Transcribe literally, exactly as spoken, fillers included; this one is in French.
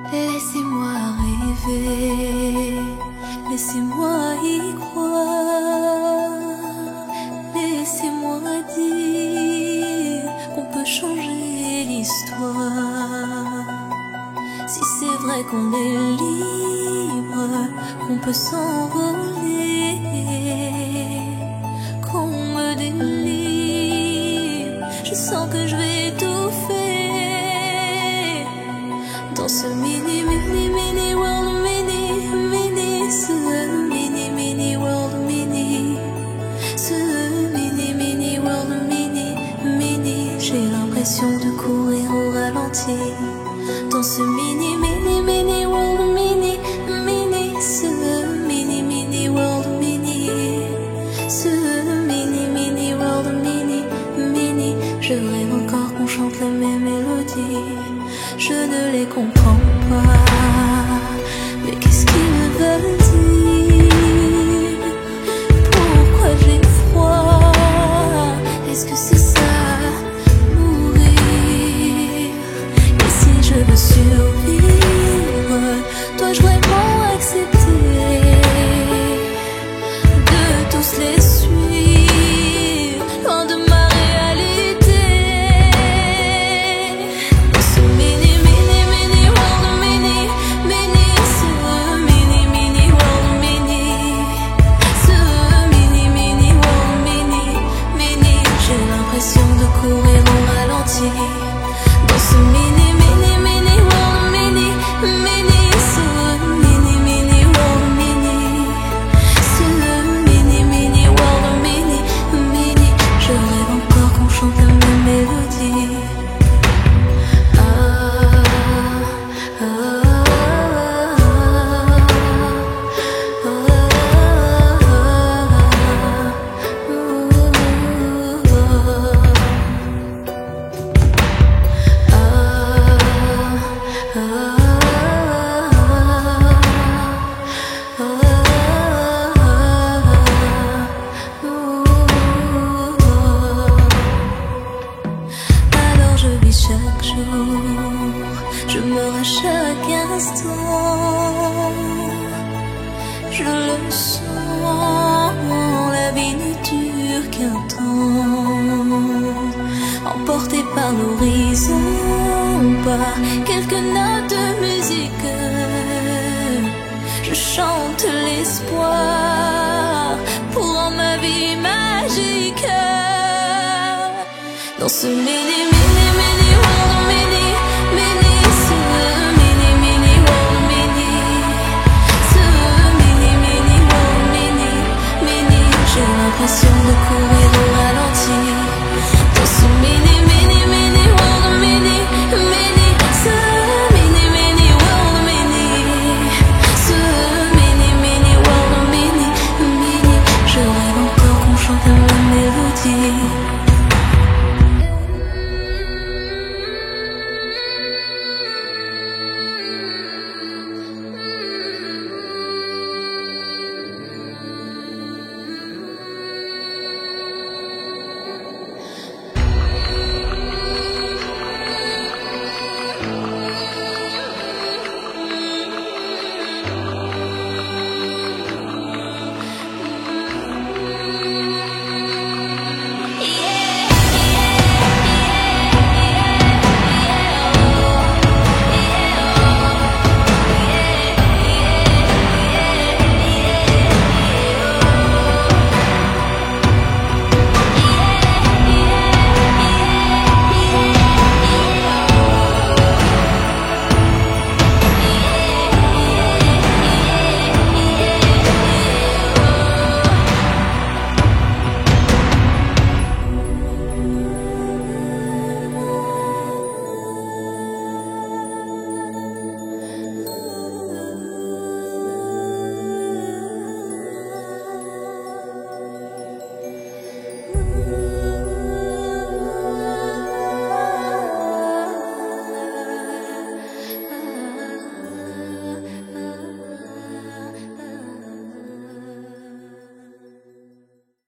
Laissez-moi rêver, laissez-moi y croire, laissez-moi dire qu'on peut changer l'histoire. Si c'est vrai qu'on est libre, qu'on peut s'envoler, qu'on me délivre, je sens que je vais étouffer dans ce mini mini mini world, mini mini, ce mini mini world, mini, ce mini mini world, mini mini. J'ai l'impression de courir au ralenti dans ce mini mini mini world, mini mini, ce mini mini world, mini, ce mini mini world, mini mini. Je rêve encore qu'on chante la même mélodie. Je ne les comprends pas, mais qu'est-ce qu'ils veulent dire? Pourquoi j'ai froid? Est-ce que c'est ça, mourir? Et si je veux survivre, dois-je vraiment accepter de tous les suivre, loin de ma réalité? Dans ce mini mini mini world, mini mini, ce mini mini world, mini, ce mini mini world, mini mini. J'ai l'impression de courir au ralenti dans ce mini mini mini world, mini mini, ce mini mini world, mini, ce mini mini world, mini mini. Je rêve encore qu'on chante la même mélodie. Ah, ah, ah, ah, alors je vis chaque jour, je meurs à chaque instant. Je le sens, la vie ne dure qu'un temps. Emporté par l'horizon, par quelques notes de musique, je chante l'espoir pour rendre ma vie magique. Dans ce mini mini mini